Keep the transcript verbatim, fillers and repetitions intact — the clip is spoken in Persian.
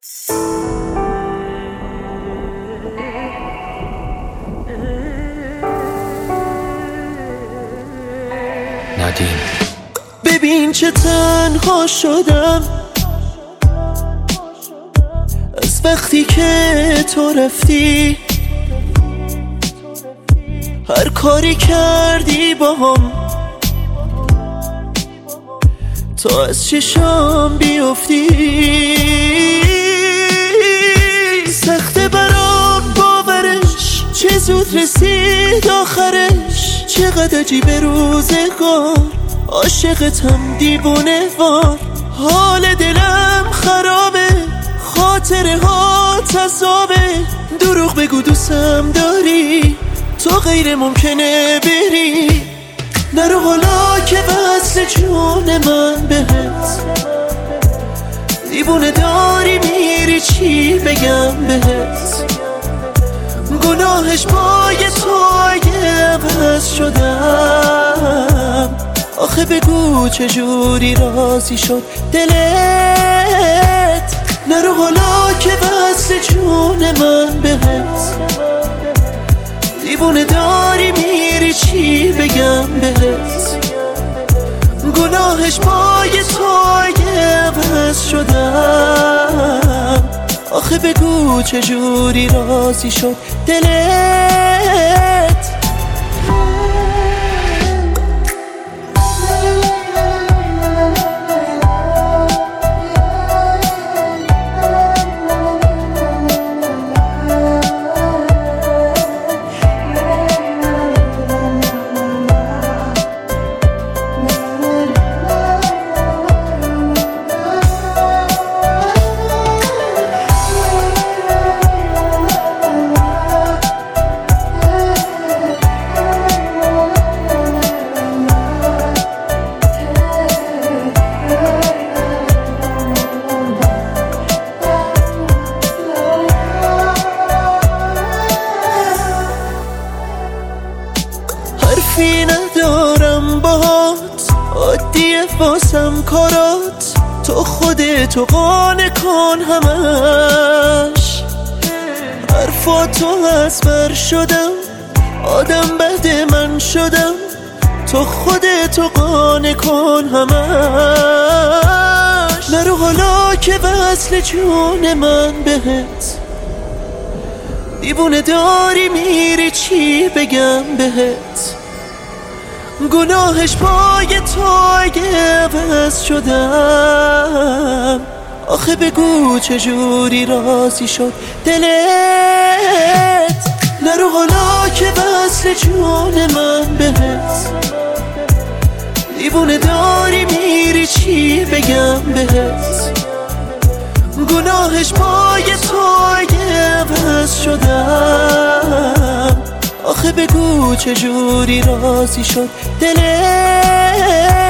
ندیم. ببین چه تنها شدم از وقتی که تو رفتی، هر کاری کردی با هم تا از چشام بیفتی. سخته برام باورش، چه زود رسید آخرش، چقدر عجیب روزگار، عاشقتم دیوونه وار. حال دلم خرابه، خاطره ها تضابه، دروغ بگو دوستم داری، تو غیر ممکنه بری. نرو حالا که وصل جون من بهت، دیوونه داری میری چی بگم بهت. گناهش پای تو اگه عوض شدم، آخه بگو چجوری راضی شد دلت. نرو حالا که وصل جون من بهت، دیوونه داری میری چی بگم بهت. گناهش پای تو اگه عوض شدم، آخه بگو چجوری راضی شد دلت. حرفی ندارم باهات، عادیه واسم کارات، تو خودتو قانع کن همش. حرفاتو از بر شدم، آدم بد من شدم، تو خودتو قانع کن همش. نرو حالا که وصل جون من بهت، دیوونه داری میری چی بگم بهت. گناهش پای تو اگه عوض شدم، آخه بگو چجوری راضی شد دلت. نرو حالا که وصل جون من بهت، دیوونه داری میری چی بگم بهت. گناهش پای تو اگه عوض شدم، آخه بگو چجوری راضی شد دلت.